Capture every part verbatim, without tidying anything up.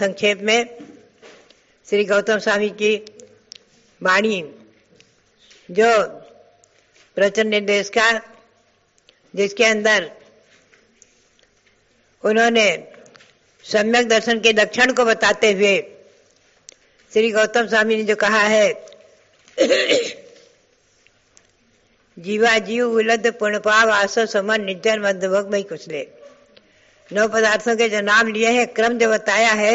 संक्षेप में श्री गौतम स्वामी की वाणी, जो प्रवचन निर्देश का, जिसके अंदर उन्होंने सम्यक दर्शन के लक्षण को बताते हुए श्री गौतम स्वामी ने जो कहा है, जीवा जीव उलद पुण्यपाव आसो समन निर्जन मध्यभोग में कुचले। नौ पदार्थों के जो नाम लिए हैं, क्रम जो बताया है,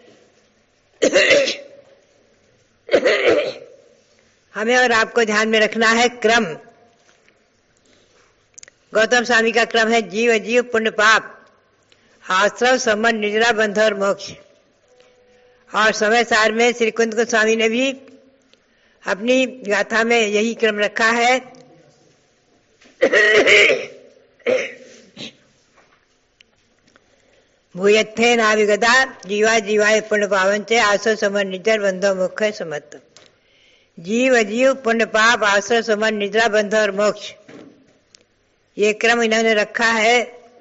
हमें और आपको ध्यान में रखना है क्रम। गौतम स्वामी का क्रम है जीव जीव पुण्य पाप आश्रव समन निजरा बंध और मोक्ष। और समय सार में श्री कुंद गोस्वामी ने भी अपनी गाथा में यही क्रम रखा है। भूयत्थे नाविगदा जीवा जीवाय पुण्य पावन चे आसो समन निजर बंधो मोक्ष समत्त। जीव जीव पुण्य पाप आश्रय समन निद्रा बंध और मोक्ष, ये क्रम इन्होंने रखा है।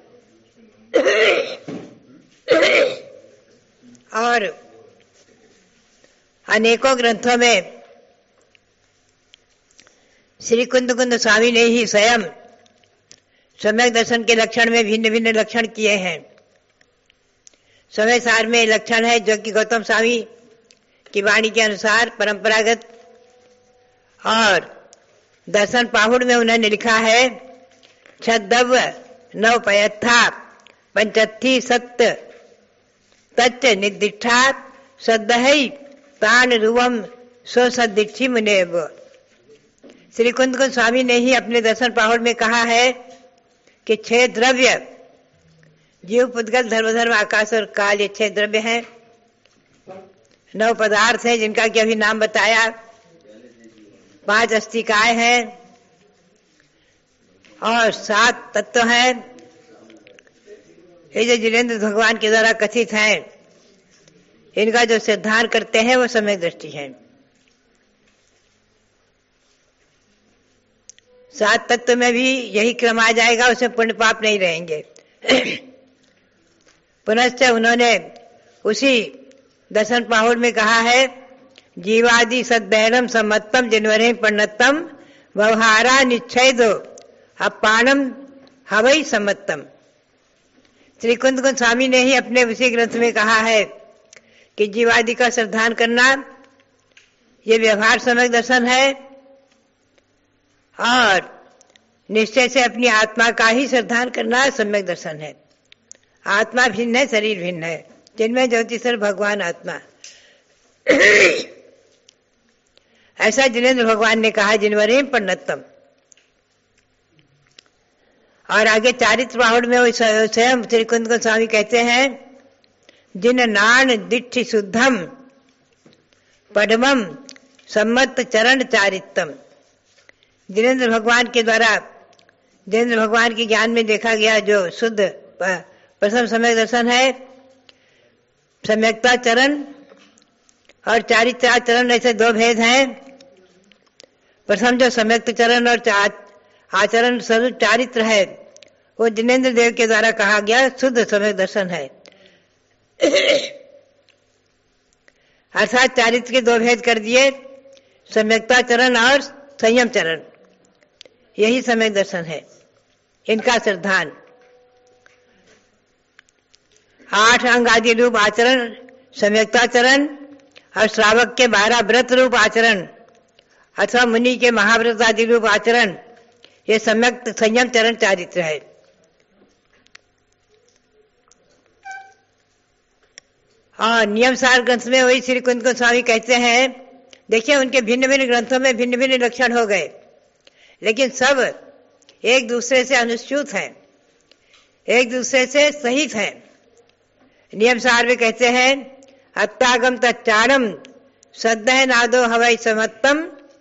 और अनेकों ग्रंथों में श्री कुंद कुंद स्वामी ने ही स्वयं सम्यक दर्शन के लक्षण में भिन्न भिन्न लक्षण किए हैं। समय सार में लक्षण है जो कि गौतम स्वामी की वाणी के अनुसार परंपरागत, और दर्शन पाहुड़ में उन्होंने लिखा है छद्दव नव पयत्था पंचत्थी सत्य तच्च निर्दिष्ठा सद्दहै तान रुवम सो सदीक्षी मुनेव। श्री कुंद कुंद स्वामी ने ही अपने दर्शन पाहुड़ में कहा है कि छह द्रव्य, जीव पुद्गल धर्म धर्म आकाश और काल, ये छह द्रव्य हैं। नौ पदार्थ हैं जिनका कि अभी नाम बताया। पांच अस्तिकाएं हैं और सात तत्व हैं। ये जो जिनेंद्र भगवान के द्वारा कथित हैं, इनका जो सिद्धांत करते हैं वो सम्यक दृष्टि है। सात तत्व में भी यही क्रम आ जाएगा, उसमें पुण्य पाप नहीं रहेंगे। पुनश्च उन्होंने उसी दर्शन पाहुड़ में कहा है जीवादि सद्दैनम सम्मतम जिनवरे पर्णतम व्यवहारा निच्छेदो अपानम हवई सम्मतम। श्री कुंद कुंद स्वामी ने ही अपने उसी ग्रंथ में कहा है कि जीवादि का श्रद्धान करना ये व्यवहार सम्यक दर्शन है, और निश्चय से अपनी आत्मा का ही श्रद्धान करना सम्यक दर्शन है। आत्मा भिन्न है, शरीर भिन्न है। जिनमें ज्योतिषर भगवान आत्मा, ऐसा जिनेंद्र भगवान ने कहा जिनवरे पर्णतम। और आगे चारित्र बाहुड़ में स्वयं श्री कुंद गोस्वामी कहते हैं जिन नान दिट्ठि शुद्धम पद्मम सम्मत चरण चारित्रम। जिनेंद्र भगवान के द्वारा, जिनेंद्र भगवान के ज्ञान में देखा गया जो शुद्ध प्रथम सम्यक दर्शन है, सम्यकता चरण और चारित्रा चरण, ऐसे दो भेद हैं। प्रथम जो सम्यक्त चरण और आचरण स्वरूप चारित्र है, वो जिनेंद्र देव के द्वारा कहा गया शुद्ध सम्यक दर्शन है। अर्थात चारित्र के दो भेद कर दिए, सम्यकता चरण और संयम चरण, यही सम्यक दर्शन है। इनका श्रद्धान आठ अंग आदि रूप आचरण सम्यकता चरण, और श्रावक के बारह व्रत रूप आचरण अथवा मुनि के महाव्रत आदि रूप आचरण, ये सम्यक संयम चरण चारित्र है। और नियम सार ग्रंथ में वही श्री कुंद गोस्वामी कहते हैं, देखिए उनके भिन्न भिन्न ग्रंथों में भिन्न भिन्न लक्षण हो गए, लेकिन सब एक दूसरे से अनुच्युत हैं, एक दूसरे से सहित हैं। नियम सार में कहते हैं अत्तागम तच्चारम सद्दह नादो हवई समत्तम।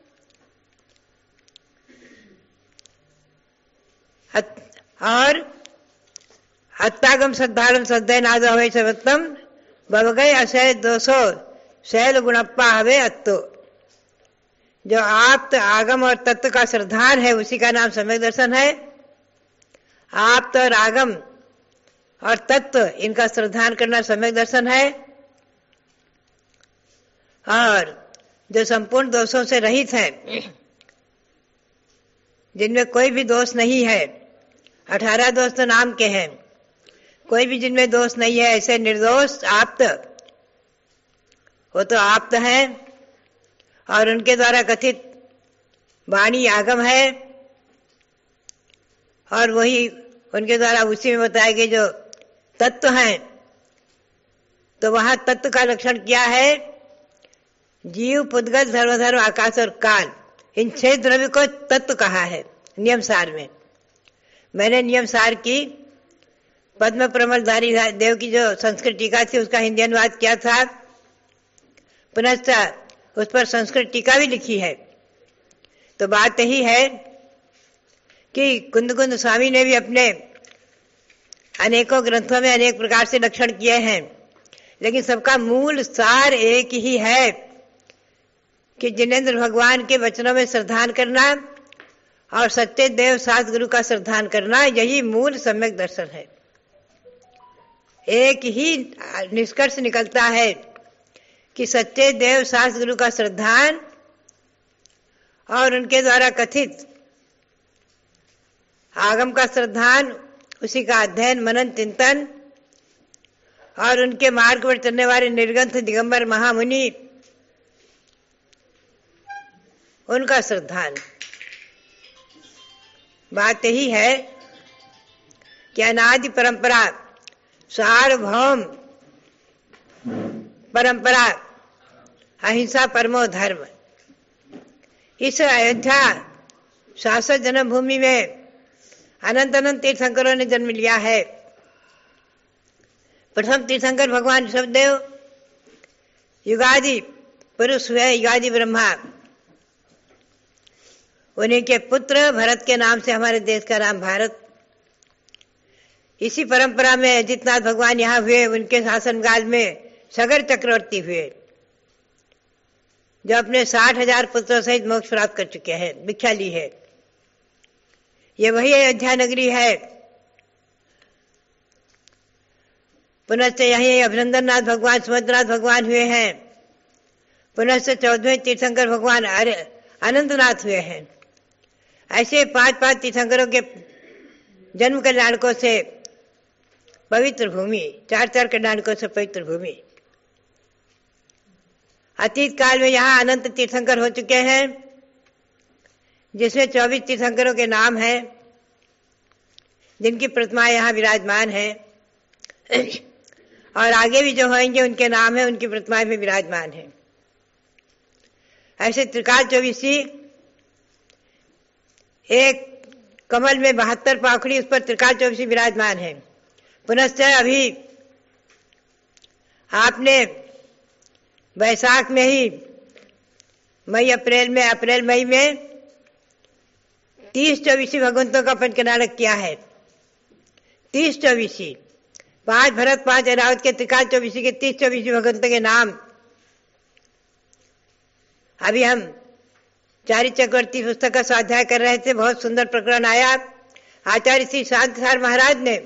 और अत्तागम सद्धारम सद्दह नादो हवई समत्तम बवगय अशय दोषो शैल गुणप्पा हवे अत्तो। जो आप्त आगम और तत्व का श्रद्धान है उसी का नाम सम्यक दर्शन है। आप्त और आगम और तत्व, इनका श्रद्धान करना सम्यक दर्शन है। और जो संपूर्ण दोषों से रहित हैं, जिनमें कोई भी दोष नहीं है, अठारह दोष तो नाम के हैं, कोई भी जिनमें दोष नहीं है, ऐसे निर्दोष आप्त, वो तो आप्त हैं और उनके द्वारा कथित वाणी आगम है और वही उनके द्वारा उसी में बताए गए जो तत्व हैं। तो वहां तत्व का लक्षण क्या है? जीव, पुद्गल, सर्वधर्म, आकाश और काल, इन छह द्रव्य को तत्व कहा है नियम सार में। मैंने नियम सार की पद्म प्रमलधारी देव की जो संस्कृत टीका थी उसका हिंदी अनुवाद किया था, पुनश्च उस पर संस्कृत टीका भी लिखी है। तो बात यही है कि कुंद कुंद स्वामी ने भी अपने अनेकों ग्रंथों में अनेक प्रकार से लक्षण किए हैं, लेकिन सबका मूल सार एक ही है कि जिनेंद्र भगवान के वचनों में श्रद्धान करना और सच्चे देव सात गुरु का श्रद्धान करना, यही मूल सम्यक दर्शन है। एक ही निष्कर्ष निकलता है कि सच्चे देव सात गुरु का श्रद्धान और उनके द्वारा कथित आगम का श्रद्धान, उसी का अध्ययन, मनन, चिंतन और उनके मार्ग पर चलने वाले निर्ग्रंथ दिगंबर महामुनि, उनका श्रद्धान। बात यही है कि अनादि परंपरा, सार्वभौम परंपरा, अहिंसा परमो धर्म, इस अयोध्या शासक जन्मभूमि में अनंत अनंत तीर्थंकरों ने जन्म लिया है। प्रथम तीर्थंकर भगवान ऋषभदेव युगादि पुरुष हुए, युगादि ब्रह्मा। उन्हीं के पुत्र भरत के नाम से हमारे देश का नाम भारत। इसी परंपरा में अजितनाथ भगवान यहाँ हुए, उनके शासनकाल में सगर चक्रवर्ती हुए, जो अपने साठ हजार पुत्रों सहित मोक्ष प्राप्त कर चुके हैं, भिक्षा ली है। ये वही अयोध्या नगरी है। पुनश्च यही अभिनंदन नाथ भगवान, सुभद्रनाथ भगवान हुए हैं। पुनश्च चौदहवें तीर्थंकर भगवान अनंतनाथ हुए हैं। ऐसे पांच पांच तीर्थंकरों के जन्म कल्याणकों से पवित्र भूमि, चार चार कल्याणकों से पवित्र भूमि। अतीत काल में यहाँ अनंत तीर्थंकर हो चुके हैं, जिसमें चौबीस तीर्थंकरों के नाम हैं, जिनकी प्रतिमाएं यहाँ विराजमान है और आगे भी जो होंगे उनके नाम है, उनकी प्रतिमाएं भी विराजमान है। ऐसे त्रिकाल चौबीसी, एक कमल में बहत्तर पाखड़ी, उस पर त्रिकाल चौबीसी विराजमान है। पुनश्च अभी आपने वैशाख में ही, मई अप्रैल में, अप्रैल मई में तीस चौबीसी भगवंतों का पंचनाटक किया है। तीस चौबीसी, पांच भरत, पांच ऐरावत के त्रिकाल चौबीसी के तीस चौबीसी भगवंतों के नाम। अभी हम चारि चक्रवर्ती पुस्तक का स्वाध्याय कर रहे थे, बहुत सुंदर प्रकरण आया। आचार्य श्री शांतिसार महाराज ने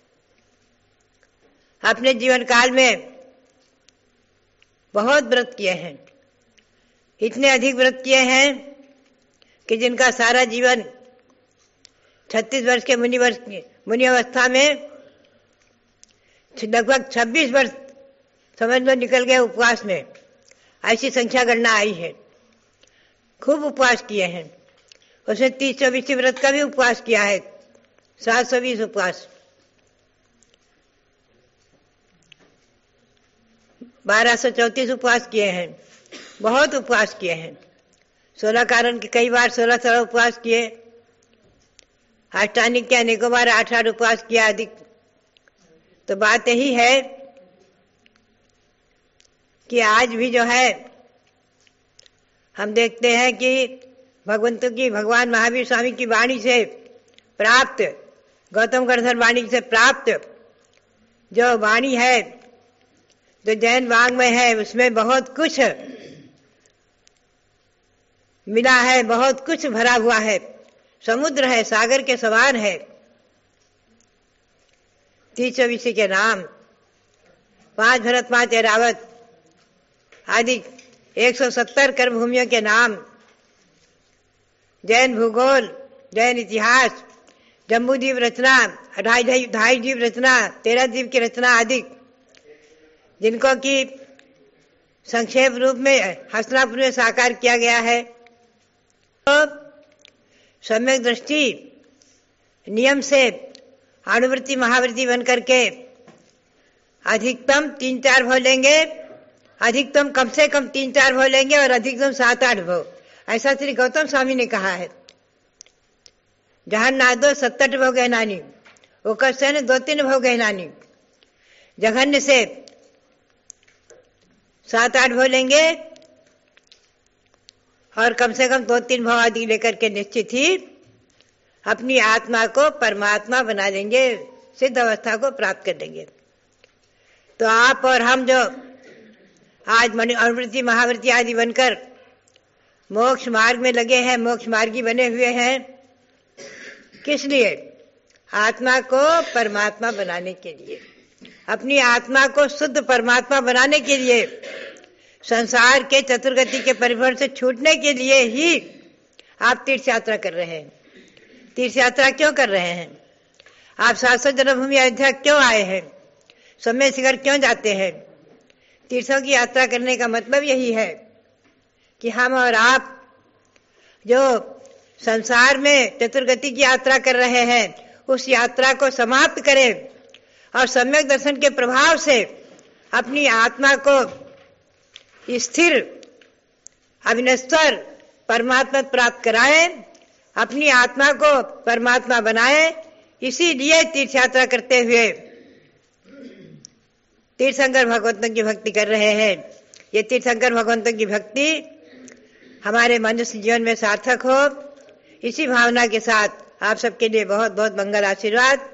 अपने जीवन काल में बहुत व्रत किए हैं, इतने अधिक व्रत किए हैं कि जिनका सारा जीवन छत्तीस वर्ष के मुनि वर्ष मुनि अवस्था में लगभग छब्बीस वर्ष समझ लो निकल गए उपवास में, ऐसी संख्या गणना आई है। खूब उपवास किए हैं। उसने तीस चौबीसी व्रत का भी उपवास किया है, सात सौ बीस उपवास, बारह सौ चौतीस उपवास किए हैं, बहुत उपवास किए हैं। सोलह कारण के कई बार सोलह सोलह उपवास किए, अष्टानिक के अनेकों बार आठ आठ उपवास किया अधिक। तो बात यही है कि आज भी जो है हम देखते हैं कि भगवंतों की, भगवान महावीर स्वामी की वाणी से प्राप्त, गौतम गणधर वाणी से प्राप्त जो वाणी है, जो जैन वाङ्मय है, उसमें बहुत कुछ मिला है, बहुत कुछ भरा हुआ है, समुद्र है, सागर के समान है। तीस चौबीसी के नाम, पांच भरत, पांच ऐरावत आदि एक सौ सत्तर कर्म भूमियों के नाम, जैन भूगोल, जैन इतिहास, जम्बू द्वीप रचना, ढाई ढाई ढाई द्वीप रचना, तेरह द्वीप की रचना आदि, जिनको कि संक्षेप रूप में हस्तिनापुर में साकार किया गया है। तो सम्यक दृष्टि नियम से अनुवृत्ति महावृत्ति बन करके अधिकतम तीन चार भाव लेंगे, अधिकतम कम से कम तीन चार भाव लेंगे और अधिकतम सात आठ भाव, ऐसा श्री गौतम स्वामी ने कहा है। जहां नादो सत्तर भाव गहनानी, वो कस्य ने दो तीन भाव गहनानी, जघन्य से सात आठ भाव लेंगे और कम से कम दो तीन भाव आदि लेकर के निश्चित ही अपनी आत्मा को परमात्मा बना देंगे, सिद्ध अवस्था को प्राप्त कर देंगे। तो आप और हम जो आज मणि अनुवृत्ति महावृत्ति आदि बनकर मोक्ष मार्ग में लगे हैं, मोक्ष मार्गी बने हुए हैं, किस लिए? आत्मा को परमात्मा बनाने के लिए, अपनी आत्मा को शुद्ध परमात्मा बनाने के लिए, संसार के चतुर्गति के परिभ्रम से छूटने के लिए ही आप तीर्थ यात्रा कर रहे हैं। तीर्थ यात्रा क्यों कर रहे हैं? आप शाश्वत जन्मभूमि अयोध्या क्यों आए हैं? समय शिखर क्यों जाते हैं? तीर्थों की यात्रा करने का मतलब यही है कि हम और आप जो संसार में चतुर्गति की यात्रा कर रहे हैं, उस यात्रा को समाप्त करें और सम्यक दर्शन के प्रभाव से अपनी आत्मा को स्थिर अविनश्वर परमात्मा प्राप्त कराएं, अपनी आत्मा को परमात्मा बनाएं। इसीलिए तीर्थ यात्रा करते हुए तीर्थंकर भगवंतों की भक्ति कर रहे हैं। ये तीर्थंकर भगवंतों की भक्ति हमारे मनुष्य जीवन में सार्थक हो, इसी भावना के साथ आप सबके लिए बहुत बहुत मंगल आशीर्वाद।